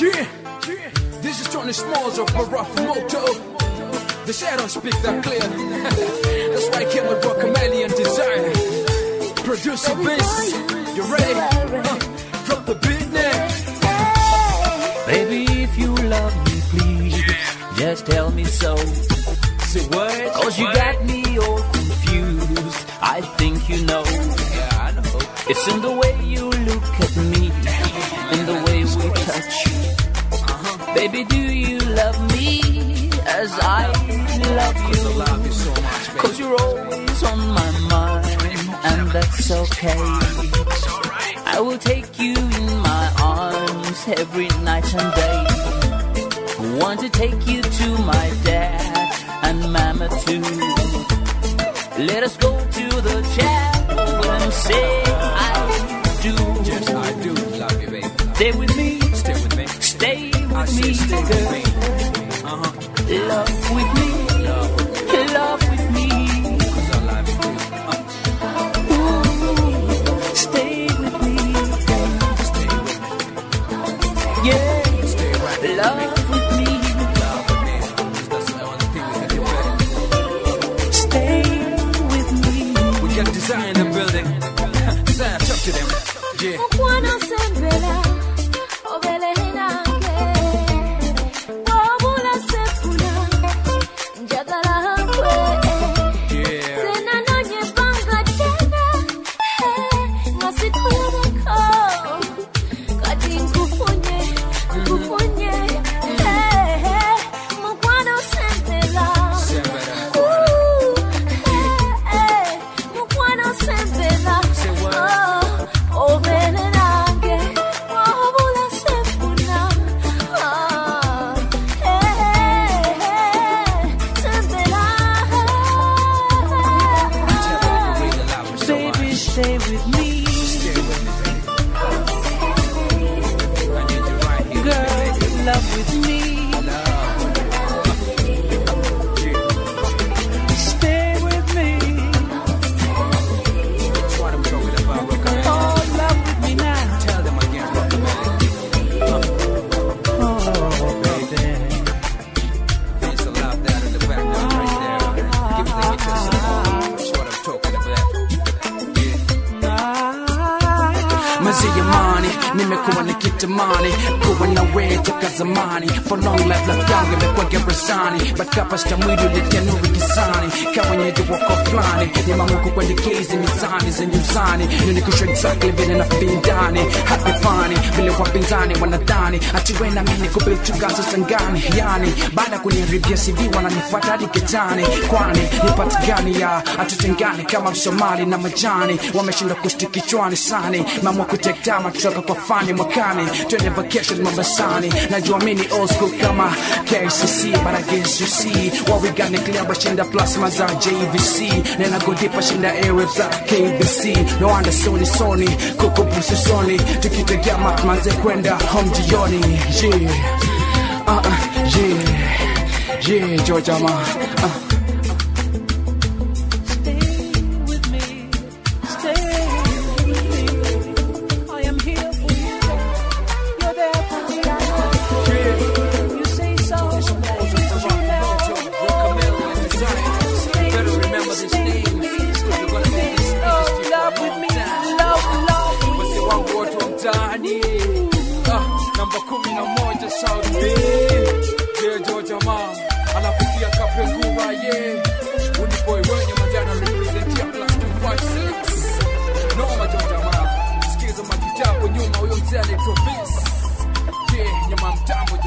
Yeah, this is Tony Smalls of Barack Moto. They say I don't speak that clear. That's why I came with Rockamelly and Desire. Producer Bass, you ready? Drop the beat now. Baby, if you love me, please just tell me so. Say what? Cause you got me all confused. I think you know. Yeah, I know. It's in the way you look at me, in the way we touch. Baby, do you love me as I love you? I love you so much, baby. Cause you're always on my mind, and that's okay. I will take you in my arms every night and day. Want to take you to my dad and mama too. Let us go to the chapel and say I do. Yes, I do love you, baby. Stay with me. Stay with me. Stay with I me, say stay with girl. me. Love with me. Love with me. Cause I love you, baby. Ooh, stay with me, girl. Stay with me. Yeah. Stay right with me. Love with me. Love with me. Cause that's the only thing we can do, baby. Stay with me. We got Desire in the building. Desire, talk to them. Yeah. Stay with me. Stay with me, baby. I need you right here. Girl, love with me. Stay with me. That's what I'm talking about, Rockamelly. Oh, love with me now. Tell them again, Rockamelly. Oh, baby. There's a lot there in the background right there. Give the guitar some. That's what I'm talking about. Mazi Yamani, nimekuwa nikitamani kuwa na wewe toka zamani. For long life love yangu imekuwa gerezani, but kapasta mwili ulitia nuru gizani. Kama nyeje wako flani, ni mamuku kuandikezi mizani zenye uzani. Nionikusha exactly vile na findani. Happy funny, vile wapinzani wanadhani ati we na mimi kubili tukazo sangani. Yani, baada kuniharibia CV wananifuata hadi kitani. Kwani, nipati gani ya atutengani kama Msomali na majani. Wameshinda kushti kichwani sani. Mamwa kutektama kutoka kwa fani mwakani. Twende vacation Mombasani. Najua mini old school kama KCC, but I guess you see what we got nuclear bashinda plasma za JVC. Nena go deep bashinda airwaves za KBC. No wonder Sony kuku pusi Sony. Tukitegea matmanze kwenda home jioni. Yeah, Georgia ma. Namba 11 South B. Yeah, Georgia ma. Anafikia Kapengura, yeah. Uniboy wenye manjana representia plus 256. Noma Georgia ma. Sikiza makitabu nyuma huyo mzee anaitwa Vince. Yeah, nyama mtambo